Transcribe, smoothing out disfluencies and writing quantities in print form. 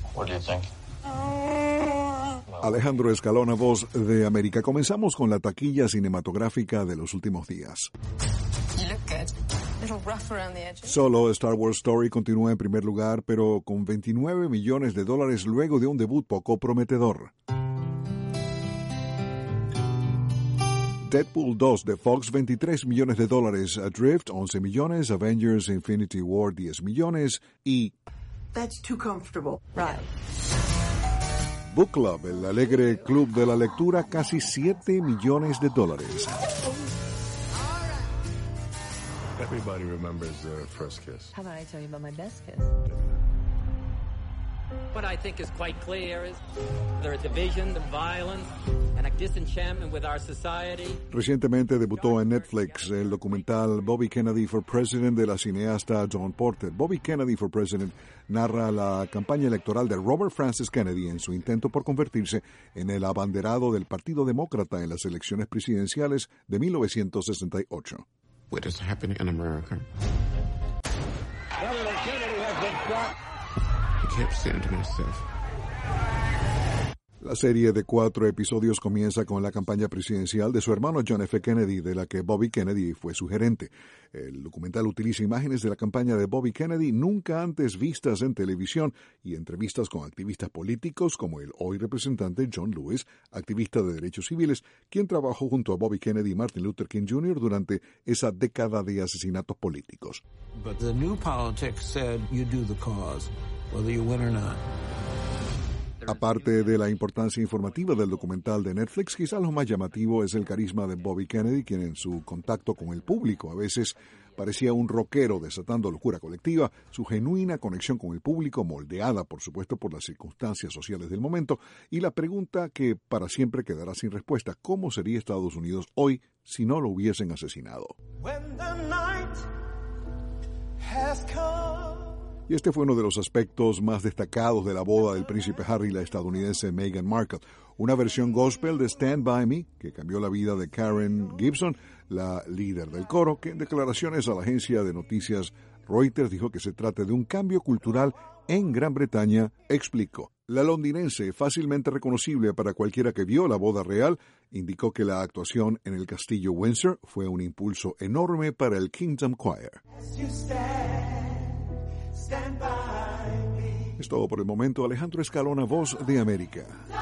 What do you think? Alejandro Escalona, Voz de América. Comenzamos con la taquilla cinematográfica de los últimos días. Solo Star Wars Story continúa en primer lugar, pero con $29 millones luego de un debut poco prometedor. Deadpool 2 de Fox, $23 millones. Adrift, 11 millones. Avengers Infinity War, 10 millones. Y That's too comfortable. Right. Book Club, el alegre club de la lectura, casi $7 millones. Everybody remembers their first kiss. How about I tell you about my best kiss? What I think is quite clear is there is division, the violence, and a disenchantment with our society. Recientemente debutó en Netflix el documental Bobby Kennedy for President de la cineasta Dawn Porter. Bobby Kennedy for President narra la campaña electoral de Robert Francis Kennedy en su intento por convertirse en el abanderado del Partido Demócrata en las elecciones presidenciales de 1968. What is happening in America? President Kennedy has been shot. I kept saying to myself, La serie de 4 episodios comienza con la campaña presidencial de su hermano John F. Kennedy, de la que Bobby Kennedy fue su gerente. El documental utiliza imágenes de la campaña de Bobby Kennedy nunca antes vistas en televisión y entrevistas con activistas políticos como el hoy representante John Lewis, activista de derechos civiles, quien trabajó junto a Bobby Kennedy y Martin Luther King Jr. durante esa década de asesinatos políticos. But the new politics said you do the cause, whether you win or not. Aparte de la importancia informativa del documental de Netflix, quizás lo más llamativo es el carisma de Bobby Kennedy, quien en su contacto con el público a veces parecía un rockero desatando locura colectiva, su genuina conexión con el público, moldeada por supuesto por las circunstancias sociales del momento, y la pregunta que para siempre quedará sin respuesta: ¿cómo sería Estados Unidos hoy si no lo hubiesen asesinado? Y este fue uno de los aspectos más destacados de la boda del príncipe Harry y la estadounidense Meghan Markle. Una versión gospel de Stand By Me, que cambió la vida de Karen Gibson, la líder del coro, que en declaraciones a la agencia de noticias Reuters dijo que se trata de un cambio cultural en Gran Bretaña. Explicó: la londinense, fácilmente reconocible para cualquiera que vio la boda real, indicó que la actuación en el castillo Windsor fue un impulso enorme para el Kingdom Choir. Es todo por el momento. Alejandro Escalona, Voz de América.